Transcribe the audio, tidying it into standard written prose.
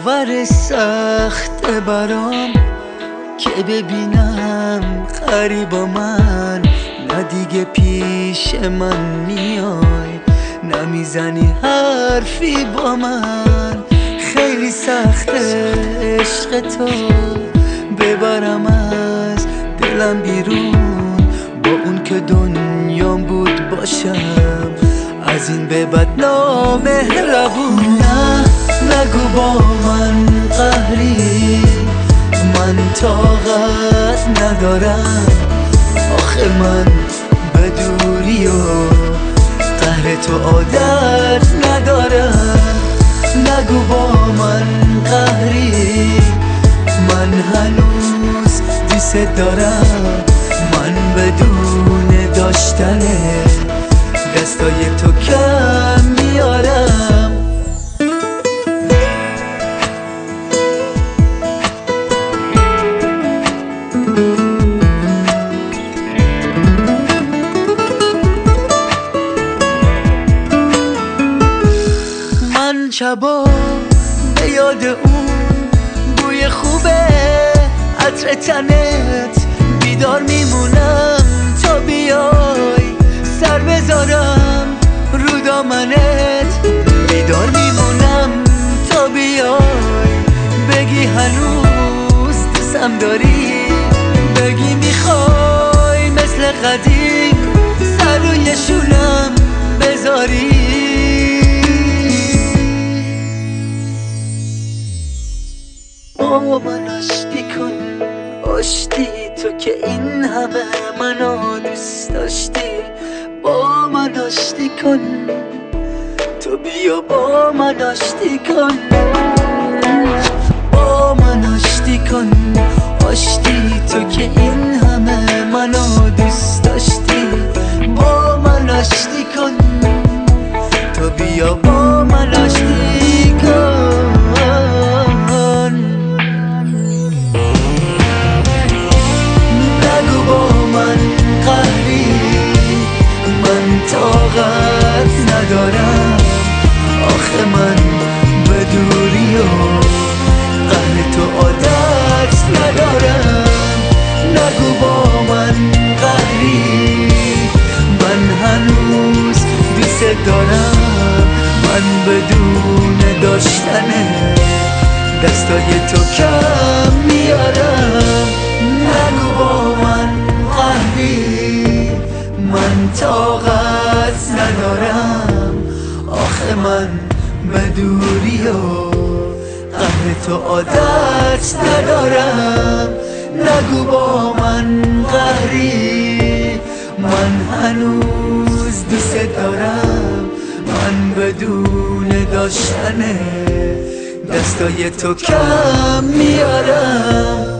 باور سخت برام که ببینم غریبا من، نه دیگه پیش من میای، نمیزنی حرفی با من. خیلی سخته عشق تو ببرم از دلم بیرون، با اون که دنیام بود باشم از این به بعد نامهربون. نه نگو با من قهری، من طاقت ندارم، آخه من به دوری و قهر تو عادت ندارم. نگو با من قهری، من هنوز دوست دارم، من بدون داشتن دستای تو کم میارم. من شبا به یاد اون بوی خوبه عطر تنت بیدار میمونم تا بیای، سر بذارم رو دامنت بیدار میمونم تا بیای. بگی هنوز دوستم داری، بگی میخوای مثل قدیم سر روی شونم بذاری. با من آشتی کن، آشتی تو که این همه منو دوست داشتی. با من آشتی کن، تو بیا با من آشتی کن. با من آشتی کن، آشتی تو که این همه منو دوست داشتی. با من آشتی کن، تو بیا با من آشتی کن. نگو با من قهری، من طاقت ندارم، آخه من به دوری و قهر تو عادت ندارم. نگو با من قهری، من هنوز دوست دارم، من بدون داشتن دستای تو کم میارم. نگو با من قهری، من طاقت ندارم، آخه من به دوری و قهر تو عادت ندارم. نگو با من قهری، من هنوز دوست دارم، من بدون داشتن دستای تو کم میارم.